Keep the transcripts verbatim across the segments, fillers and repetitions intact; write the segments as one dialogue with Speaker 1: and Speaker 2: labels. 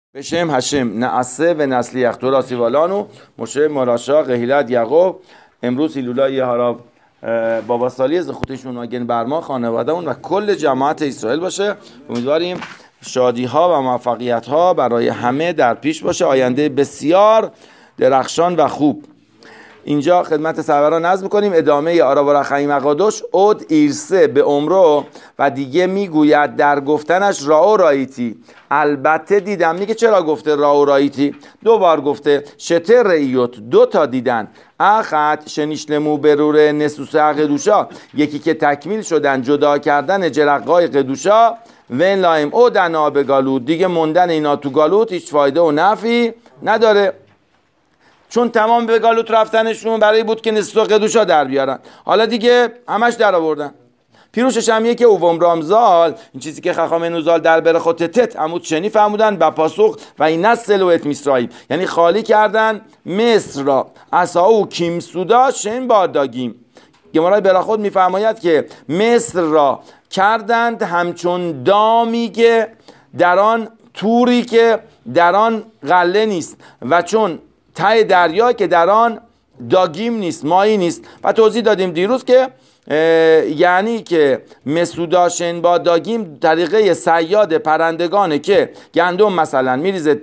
Speaker 1: בשם هشم نعسه و نسلیخ تو سیوالانو مشه مراشا قهیلت یعقوب امروز هیلولای هاراب بابا سالی از خودشون آگن برما خانواده اون و کل جماعت اسرائیل باشه. امیدواریم شادی ها و موفقیت ها برای همه در پیش باشه، آینده بسیار درخشان و خوب. اینجا خدمت سرورا نظم کنیم ادامه آرا و رخیم اقادش اود ایرسه به عمرو و دیگه میگوید در گفتنش راو رایتی، البته دیدم. میگه چرا گفته راو رایتی؟ دو بار گفته شتر رئیوت، دو تا دیدن. اخت شنیشلمو برور نسوسه قدوشا، یکی که تکمیل شدن جدا کردن جرقای قدوشا، ون لایم او دنا به گالوت، دیگه موندن اینا تو گالوت هیچ فایده و نفعی نداره، چون تمام به گالوت رفتنشون برای بود که نسوسه قدوشا در بیارن. حالا دیگه همش در آوردن. پیروشش هم یه که اووم رامزال، این چیزی که خخام نوزال در بره خود تت عمود شنی فرمودن با پاسخ و این نسل و اتمیسرائیل، یعنی خالی کردن مصر را اسا و کیم سودا شن باداگیم. گمارای برا خود میفرماید که مصر را کردند همچون دامی که در آن توری که در آن غله نیست و چون ته دریا که در آن داگیم نیست، مایی نیست. و توضیح دادیم دیروز که یعنی که مسوداشن با داگیم طریقه صیاد پرندگانه که گندم مثلا میریزه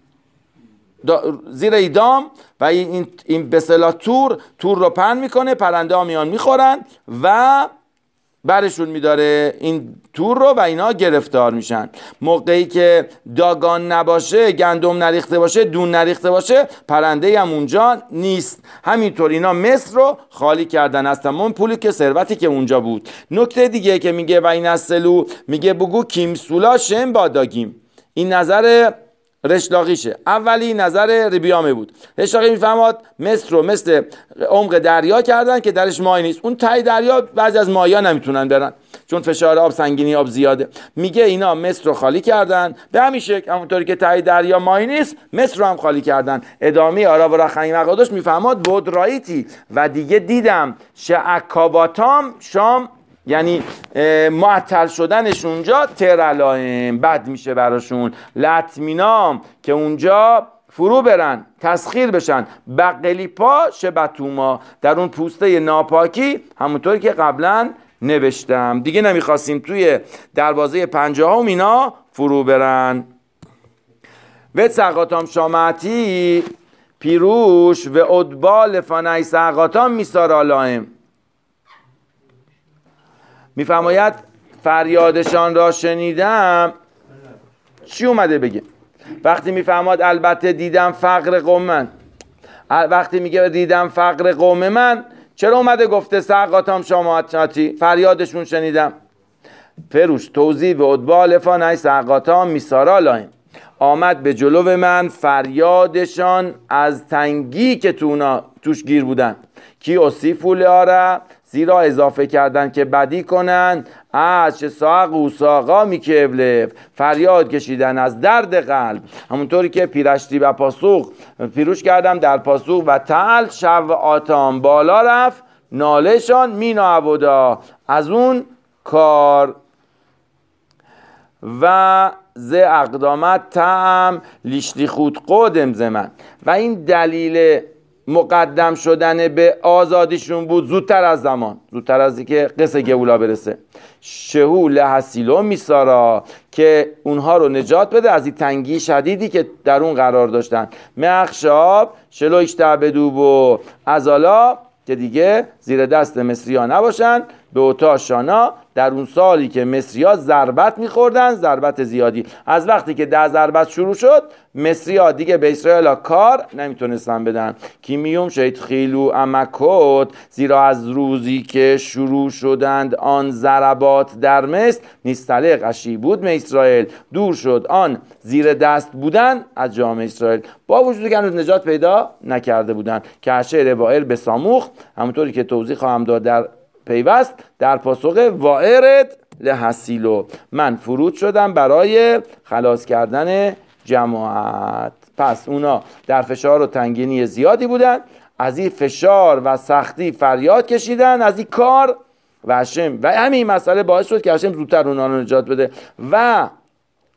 Speaker 1: زیر ایدام و این این به اصطلاح تور تور رو پهن میکنه، پرنده ها میان میخورن و برشون میداره این تور رو و اینا گرفتار میشن. موقعی که داگان نباشه، گندم نریخته باشه، دون نریخته باشه، پرنده هم اونجا نیست. همینطور اینا مصر رو خالی کردن از تمام پولی که ثروتی که اونجا بود. نکته دیگه که میگه و این اصلو میگه بگو کیمسولا شم با داگیم، این نظر رشلاقیشه. اولی نظر ربیامه بود. رشلاقی میفهماد مصر رو مثل عمق دریا کردن که درش مای نیست. اون تای دریا بعضی از مایا نمیتونن برن چون فشار آب، سنگینی آب زیاده. میگه اینا مصر رو خالی کردن به همین شکل، همونطوری که تای دریا مای نیست مصر رو هم خالی کردن. ادامه آرا و رخیم اقادش میفهماد بود رایتی و دیگه دیدم شعکاباتام شام، یعنی معطل شدنش اونجا ترلایم بد میشه براشون، لطمینام که اونجا فرو برن تسخیر بشن، بقلی پا شبتوما در اون پوسته ناپاکی، همونطوری که قبلا نوشتم. دیگه نمیخواستیم توی دروازه پنجاه هم اینا فرو برن. و سقاتام شامعتی پیروش و ادبال فانای سقاتام میسارالایم، میفرماید فریادشان را شنیدم. چی اومده بگه؟ وقتی میفرماد البته دیدم فقر قوم من، وقتی میگه دیدم فقر قوم من، چرا اومده گفته سقاتام شامعتی فریادشون شنیدم؟ فروش توضیح و ادبال فانای سقاتام میسارا لایم، آمد به جلو من فریادشان از تنگی که تو اونا توش گیر بودن. کی اصیفو لاره، زیرا اضافه کردن که بدی کنن، از چه ساق و ساقا میکبلف، فریاد کشیدن از درد قلب. همونطوری که پیرشتی و پاسوق پیروش کردم در پاسوق و تعال شو آتام بالا رفت نالشان مینا عبودا از اون کار و ز اقدامت تام لیشتی خود قدم زمن. و این دلیل مقدم شدن به آزادیشون بود زودتر از زمان، زودتر از اینکه قصه گولا برسه. شهو لحسیلو میسارا که اونها رو نجات بده از این تنگی شدیدی که در اون قرار داشتن. مخشاب شلویش تعبدو و ازالا که دیگه زیر دست مصری ها نباشن، به اوتا شانا در اون سالی که مصری ها ضربت میخوردن، ضربت زیادی. از وقتی که ده ضربت شروع شد مصری ها دیگه به اسرائیل ها کار نمیتونستن بدن. کیمیوم شید خیلو امکوت، زیرا از روزی که شروع شدند آن ضربات در مصر، نیستلق اشی بود می اسرائیل، دور شد آن زیر دست بودن از جامعه اسرائیل، با وجودی که هنوز نجات پیدا نکرده بودن. که اشعر وائر به ساموخ، همونطوری که توضیح خواهم داد در پیوست، در پاسخ وائرد لحسیلو، من فرود شدم برای خلاص کردن جماعت. پس اونا در فشار و تنگینی زیادی بودن، از این فشار و سختی فریاد کشیدن از این کار و هشم و همین مسئله باعث شد که هشم زودتر اونا رو نجات بده. و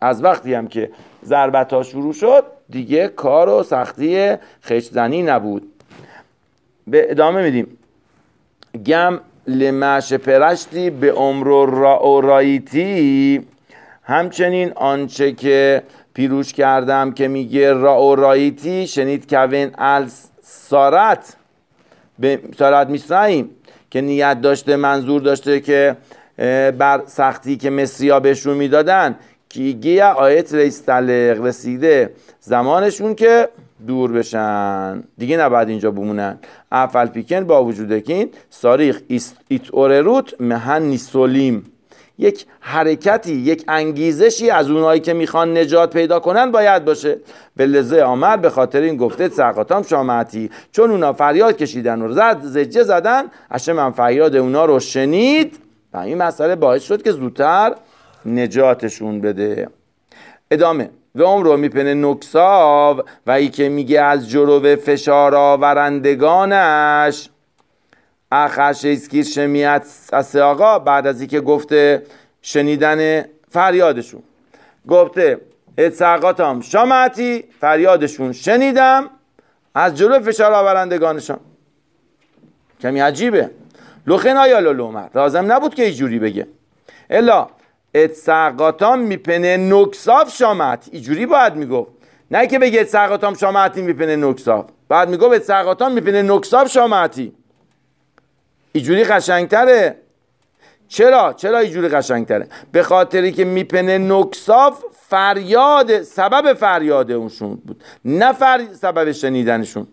Speaker 1: از وقتی هم که ضربت ها شروع شد دیگه کار و سختی خشت زنی نبود. به ادامه میدیم. گم لمش پرشتی به عمر را و رایتی، همچنین آنچه که پیروش کردم که میگه را و رایتی شنید کوین ال سارت به سارت میسرائیم، که نیت داشته منظور داشته که بر سختی که مصری ها بهشون میدادن که گیه آیت ریستلق رسیده زمانشون که دور بشن دیگه نباید اینجا بمونن. افل پیکن با وجود کین ساریخ ایت اورروت مهن نیسولیم، یک حرکتی یک انگیزشی از اونایی که میخوان نجات پیدا کنن باید باشه. به لذه آمد به خاطر این گفته سقاطام شامعتی، چون اونا فریاد کشیدن و زد زجه زدن هشم من فریاد اونا رو شنید و این مسئله باعث شد که زودتر نجاتشون بده. ادامه و اون رو میپنه نکساو و ای که میگه از جلو فشار آورندگانش اخش اسکیر شمیت از آقا، بعد از ای که گفته شنیدن فریادشون گفته اتساقاتم شامعتی، فریادشون شنیدم از جلو فشار آورندگانشان. کمی عجیبه. لخن آیا لومر لازم نبود که اینجوری بگه، الا اتساقاتم میپنه نکساف شامعتی، اینجوری باید میگفت، نه که بگه اتساقاتم شامعتی میپنه نکساف، بعد میگفت اتساقاتم میپنه نکساف شامعتی. اینجوری قشنگتره. چرا؟ چرا اینجوری قشنگتره؟ به خاطری که میپنه نکساف فریاد، سبب فریاد اونشون بود، نه فر... سبب شنیدنشون.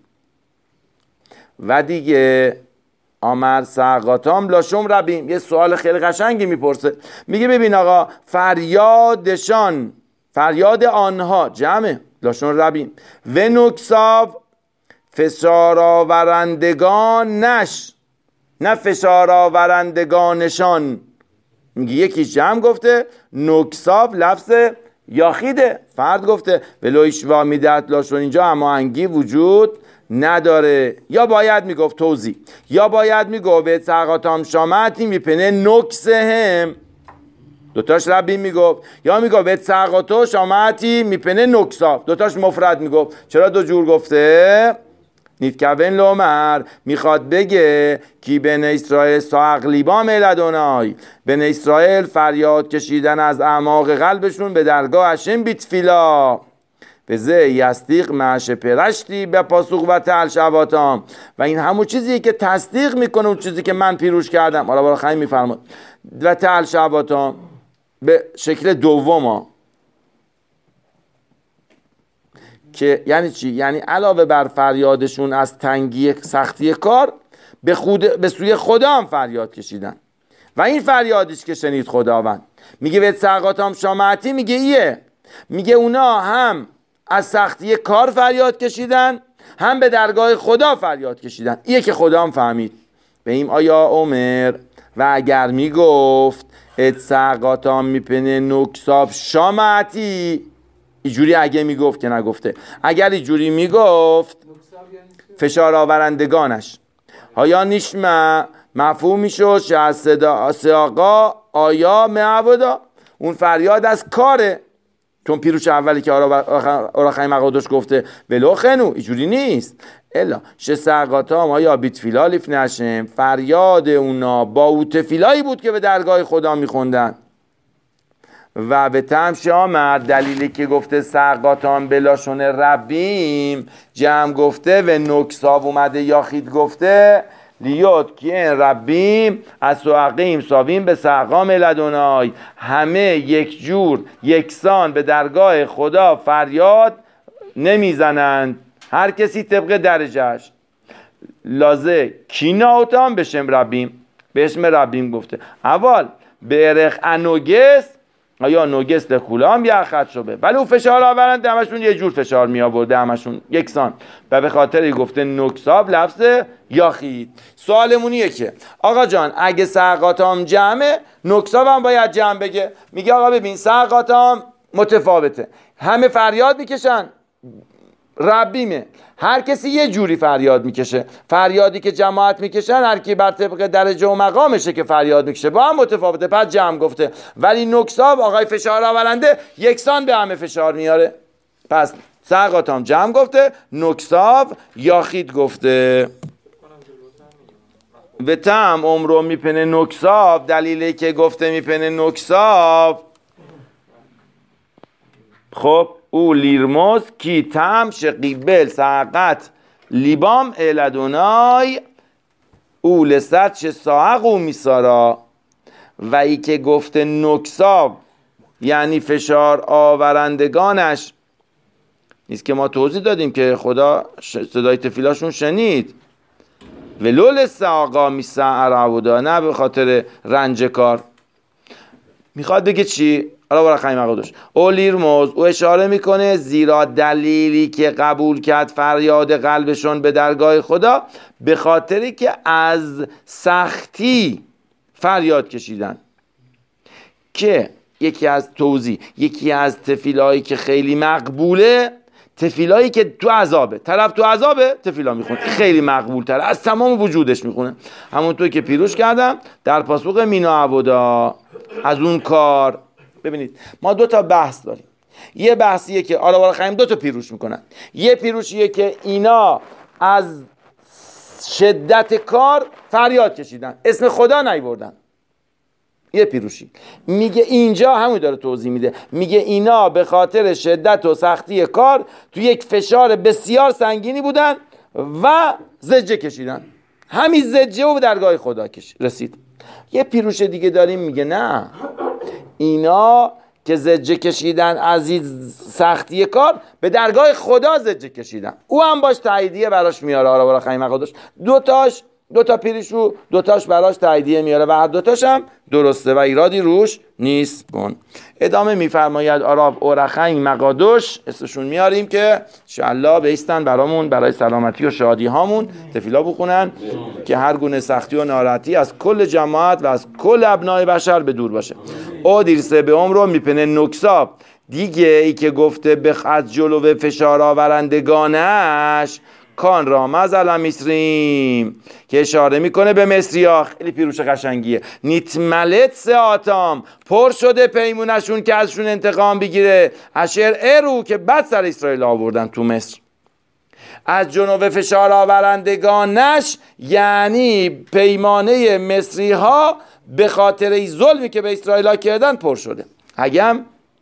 Speaker 1: و دیگه آمر سقاتام لاشم ربیم، یه سوال خیلی قشنگی میپرسه، میگه ببین آقا فریادشان، فریاد آنها جمعه لاشم ربیم و نکساف فشار آورندگانش، نه فشار آورندگانشان. میگه یکی جمع گفته، نکساف لفظ یاخیده فرد گفته، ولویش و میدت لاشون اینجا اما انگی وجود نداره. یا باید میگفت توضیح، یا باید میگفت سقاطام شامعتی میپنه نکسهم، دوتاش ربی میگفت، یا میگفت سقاطو شامعتی میپنه نکساف، دوتاش مفرد میگفت. چرا دو جور گفته؟ نیت کون لومر میخواد بگه کی بن اسرائیل ساقلیبا ملدونای، بن اسرائیل فریاد کشیدن از اعماق قلبشون به درگاه هشم بیتفیلا به زه یستیق معش پرشتی به پاسوق و تل شواتام، و این همون چیزیه که تصدیق میکنه اون چیزی که من پیروش کردم. حالا برای خیلی میفرماد و تل شواتام به شکل دوم، که یعنی چی؟ یعنی علاوه بر فریادشون از تنگی سختی کار به خود به سوی خدا هم فریاد کشیدن و این فریادش که شنید خداوند. میگه به سقاطام شامعتی، میگه ایه، میگه اونا هم از سختی کار فریاد کشیدن هم به درگاه خدا فریاد کشیدن. ایه که خدا هم فهمید. به این آیا عمر و اگر میگفت ات سقاطام میپنه نکساب شامعتی، اینجوری اگه میگفت که نگفته، اگر اینجوری میگفت فشار آورندگانش ها نیشمه مفهوم میشد شه از صدا سیاقا آیا معبودا، اون فریاد از کاره، چون پیروش اولی که آرا خیلی مقادش گفته ولو خنو، اینجوری نیست. الا شه سقاطام آیا بیتفیلا لیف نشم، فریاد اونا با اوتفیلایی بود که به درگاه خدا میخوندن. و به تمشه آمد دلیلی که گفته سقاطام بلاشون ربیم جمع گفته و نکساب اومده یاخید گفته لیوت که ربیم از سوقیم ساویم به سقام لدونای، همه یک جور یکسان به درگاه خدا فریاد نمیزنند، هر کسی طبق درجهش. لازه کی ناوتام بشم ربیم، به اسم ربیم گفته. اول برخ انوگست آیا نوگست لکولام یا خط شده، ولی اون فشار آورند همشون یه جور فشار می آورده، همشون یکسان، و به خاطر گفته نکساب لفظ یاخید. سوالمونیه که آقا جان اگه سقاطام جمعه نکساب هم باید جمع بگه. میگه آقا ببین سقاطام متفاوته، همه فریاد میکشن ربیمه. هر کسی یه جوری فریاد میکشه. فریادی که جماعت میکشن هر کی بر طبق درجه و مقامشه که فریاد میکشه، با هم متفاوته. پس جمع گفته. ولی نکساب آقای فشار آورنده یکسان به همه فشار میاره. پس سقاطام جمع گفته، نکساب یاخید گفته. و تم عمرو میپنه نکساب. دلیلی که گفته میپنه نکساب، خب او لیرموز کی تم شقیبل ساقت لیبام الادونای او لسد چه ساق او میسارا. و ای که گفته نکساب یعنی فشار آورندگانش نیست که ما توضیح دادیم که خدا صدای تفیلاشون شنید. ولول ساقا میسعر عبودا، نه به خاطر رنج کار. میخواد بگه چی؟ حالا برای خیلی مقادش اولیرموز او اشاره میکنه زیرا دلیلی که قبول کرد فریاد قلبشون به درگاه خدا به خاطری که از سختی فریاد کشیدن. که یکی از توضیح یکی از تفیلایی که خیلی مقبوله تفیلایی که تو عذابه، طرف تو عذابه تفیلا میخونه، خیلی مقبول تره، از تمام وجودش میخونه. همونطور که پیروش کردم در پاسخ مینا عبودا از اون کار. ببینید ما دو تا بحث داریم. یه بحثیه که آلا والا خیلی دو تا پیروش میکنن. یه پیروشیه که اینا از شدت کار فریاد کشیدن، اسم خدا نیوردن. یه پیروشی میگه اینجا همون داره توضیح میده، میگه اینا به خاطر شدت و سختی کار تو یک فشار بسیار سنگینی بودن و زجه کشیدن، همین زجه و به درگاه خدا کش رسید. یه پیروش دیگه داریم میگه نه، اینا که زجه کشیدن از این سختی کار به درگاه خدا زجه کشیدن، او هم باش تاییدیه براش میاره. آره برای خیلی مقادش دوتاش دوتا پیریشو دوتاش براش تاییدیه میاره و هر دوتاش هم درسته و ایرادی روش نیست. کن ادامه میفرماید آراب اورخین مقادش اسمشون میاریم که انشالله بیستن برامون برای سلامتی و شادی هامون تفیلا بخونن که هر گونه سختی و ناراحتی از کل جماعت و از کل ابنای بشر به دور باشه. او دیرسه به عمرو میپنه نکساب دیگه ای که گفته بخ از جلو فشار آورندگانش کان را مزل مصریم که اشاره میکنه به مصری ها. خیلی پیروش قشنگیه. نیتملت ساعتام پر شده پیمونشون که ازشون انتقام بگیره. اشر ارو که بد سر اسرائیل آوردن تو مصر. از جنوب فشار آورندگانش یعنی پیمانه مصری ها به خاطر این ظلمی که به اسرائیل ها کردن پر شده. اگم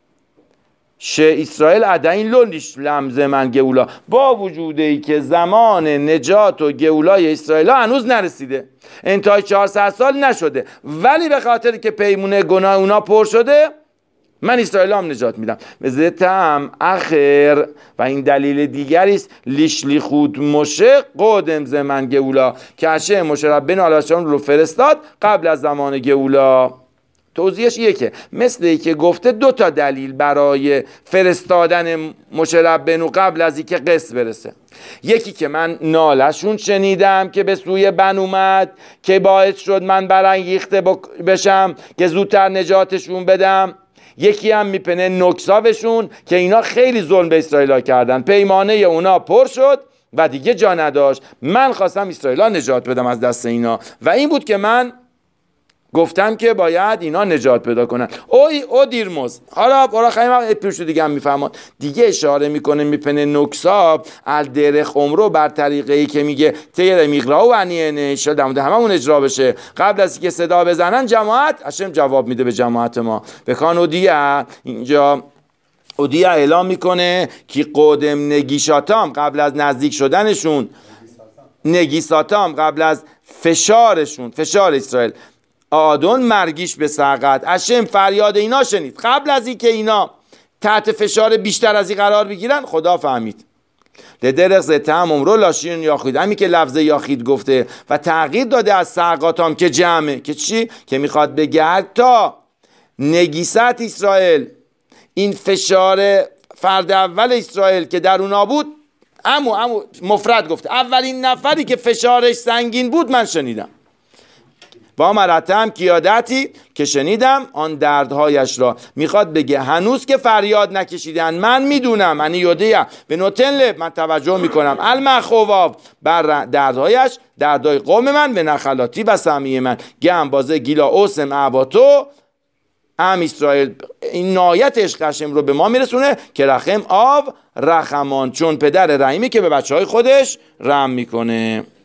Speaker 1: شه اسرائیل عدین لونیش لمزه من گولا، با وجود ای که زمان نجات و گولای اسرائیل ها هنوز نرسیده، انتهای چهارصد سال نشده، ولی به خاطر که پیمونه گناه اونا پر شده من اسرائیل هم نجات میدم. وزتم اخر و این دلیل دیگری است لیشلی خود مشه قدم زمن گولا که هشه مشه ربنا علیه رو فرستاد قبل از زمان گولا. توضیحش یکه مثل ای که گفته دو تا دلیل برای فرستادن مشربنو قبل از اینکه قصه برسه. یکی که من نالشون شنیدم که به سوی بن اومد که باعث شد من برانگیخته بشم که زودتر نجاتشون بدم. یکی هم میپنه نکسابشون که اینا خیلی ظلم به اسرائیل کردن، پیمانه اونا پر شد و دیگه جا نداشت. من خواستم اسرائیل نجات بدم از دست اینا و این بود که من گفتم که باید اینا نجات پیدا کنن. اوی او دیرموز حالا برای خیلی پیروش دیگه هم میفهمد دیگه اشاره میکنه میپنه نکساب الدرخ عمرو بر طریقه ای که میگه تیر میغرا و انیه شده همون همون اجرا بشه قبل از که صدا بزنن جماعت. هاشم جواب میده به جماعت ما بکن اودیا. اینجا اودیا اعلام میکنه که قدم نگیشاتام قبل از نزدیک شدنشون، نگیساتام قبل از فشارشون، فشار اسرائیل آدون مرگیش به سقط. هشم فریاد اینا شنید قبل از این که اینا تحت فشار بیشتر از این قرار بگیرن. خدا فهمید لدرخ زتهم عمرو لاشین یاخید، همین که لفظ یاخید گفته و تغییر داده از سقاطام که جمعه که چی؟ که میخواد بگه تا نگیست اسرائیل، این فشار فرد اول اسرائیل که در اونا بود، امو امو مفرد گفته اولین نفری که فشارش سنگین بود من شنیدم. با مرتم کیادتی که شنیدم آن دردهایش را. میخواد بگه هنوز که فریاد نکشیدن من میدونم، من یودیا به نوتن من توجه میکنم المخواب بر دردهایش، دردهای قوم من به نخلاتی و سمیه من گم بازه گیلا اوسم اعباتو. ام اسرائیل این نایت عشقشم رو به ما میرسونه که رحم آو رحمان، چون پدر رحیمی که به بچه های خودش رحم میکنه.